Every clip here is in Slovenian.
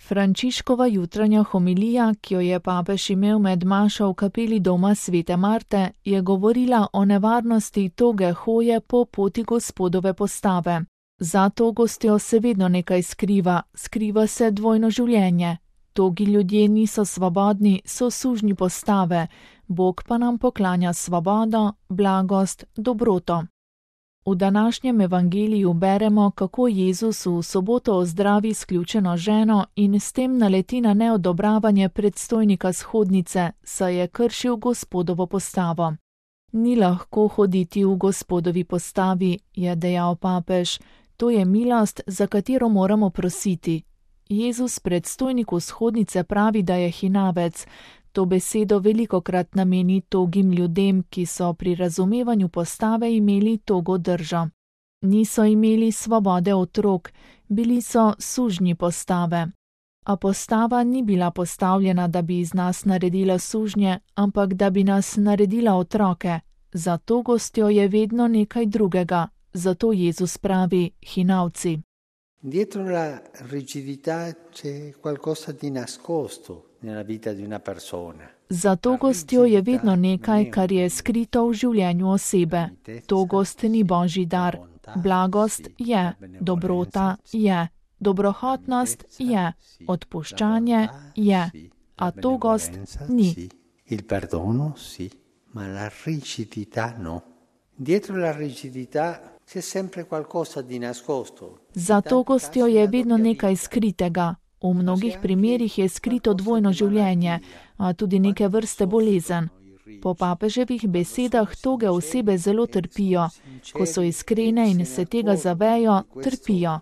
Frančiškova jutranja homilija, ki jo je papež imel med mašo v kapeli doma svete Marte, je govorila o nevarnosti toge hoje po poti Gospodove postave. Za togostjo se vedno nekaj skriva se dvojno življenje. Togi ljudje niso svobodni, so sužnji postave, Bog pa nam poklanja svobodo, blagost, dobroto. V današnjem evangeliju beremo, kako Jezus v soboto ozdravi izključeno ženo in s tem naleti na neodobravanje predstojnika shodnice, saj je kršil Gospodovo postavo. Ni lahko hoditi v Gospodovi postavi, je dejal papež, to je milost, za katero moramo prositi. Jezus predstojniku shodnice pravi, da je hinavec. To besedo velikokrat nameni togim ljudem, ki so pri razumevanju postave imeli togo držo. Niso imeli svobode otrok, bili so sužnji postave. A postava ni bila postavljena, da bi iz nas naredila sužnje, ampak da bi nas naredila otroke. Za togostjo je vedno nekaj drugega, zato Jezus pravi hinavci. Dietro la rigidità c'è qualcosa di nascosto nella vita di una persona. Za togostjo je vedno nekaj, kar je skrito v življenju osebe. Togost ni božji dar. Blagost je, dobrota je, dobrohotnost je, odpuščanje je, a togost ni. Il perdono sì, ma la rigidità no. Dietro la rigidità c'è sempre qualcosa di nascosto. Za togostjo je vedno nekaj skritega. V mnogih primerih je skrito dvojno življenje, a tudi neke vrste bolezen. Po papeževih besedah toge osebe zelo trpijo. Ko so iskrene in se tega zavejo, trpijo.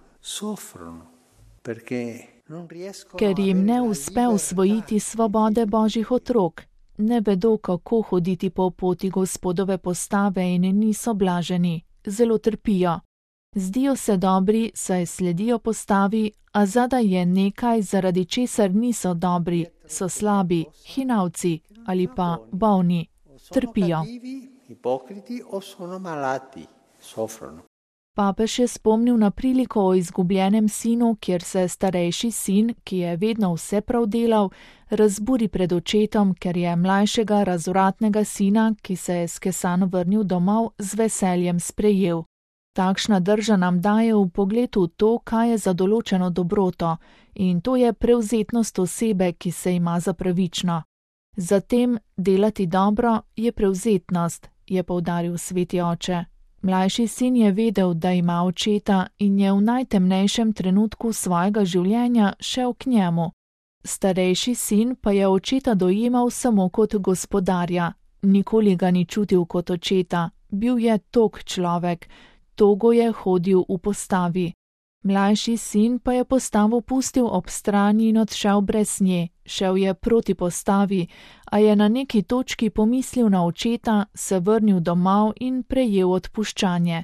Ker jim ne uspe usvojiti svobode božjih otrok. Ne vedo, kako hoditi po poti Gospodove postave in niso blaženi. Zelo trpijo. Zdijo se dobri, saj sledijo postavi, a zadaj je nekaj, zaradi česar niso dobri, so slabi, hinavci ali pa bolni. Trpijo. Papež je spomnil na priliko o izgubljenem sinu, kjer se starejši sin, ki je vedno vse prav delal, razburi pred očetom, ker je mlajšega razvratnega sina, ki se je skesan vrnil domov, z veseljem sprejel. Takšna drža nam daje v pogled v to, kaj je za določeno dobroto, in to je prevzetnost osebe, ki se ima za pravično. Zatem delati dobro je prevzetnost, je poudaril sveti oče. Mlajši sin je vedel, da ima očeta in je v najtemnejšem trenutku svojega življenja šel k njemu. Starejši sin pa je očeta dojemal samo kot gospodarja, nikoli ga ni čutil kot očeta, bil je tog človek, togo je hodil v postavi. Mlajši sin pa je postavo pustil ob strani in odšel brez nje, šel je proti postavi, a je na neki točki pomislil na očeta, se vrnil domov in prejel odpuščanje.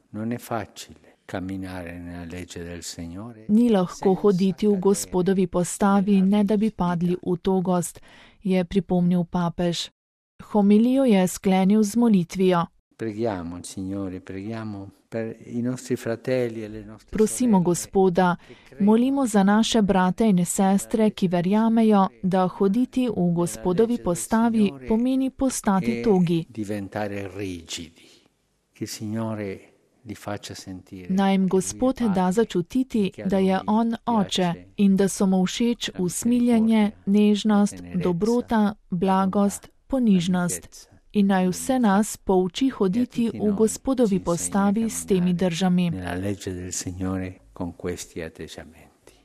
Ni lahko hoditi v Gospodovi postavi, ne da bi padli v togost, je pripomnil papež. Homilijo je sklenil z molitvijo. Prosimo Gospoda, molimo za naše brate in sestre, ki verjamejo, da hoditi v Gospodovi postavi pomeni postati togi. Naj jim Gospod da začutiti, da je on oče in da so mu všeč usmiljenje, nežnost, dobrota, blagost, ponižnost. In naj vse nas pouči hoditi v Gospodovi postavi s temi držami.